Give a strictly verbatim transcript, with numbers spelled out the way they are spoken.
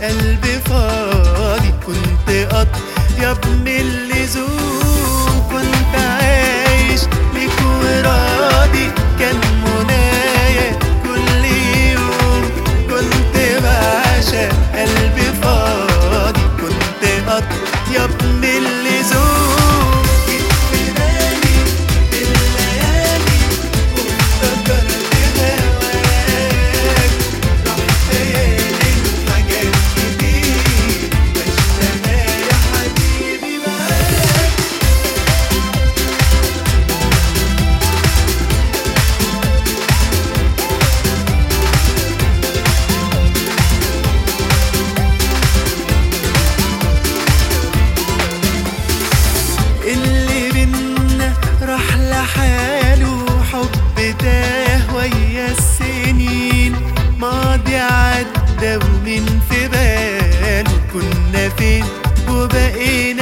قلبي فاضي، كنت أطيب من اللزوم، كنت عايش ليك وراضي، كان منايا كل يوم، كنت بعشق قلبي فاضي، كنت أطيب من اللزوم. جيت في بالي بالليالي وافتكرت هواك، رحت قايل حاجات كتير، بشتغل يا حبيبي معاك. اللي بينا راح لحاله، حب تاه ويا السنين، ماضي عدى ومين في باله، كنا فين وبقينا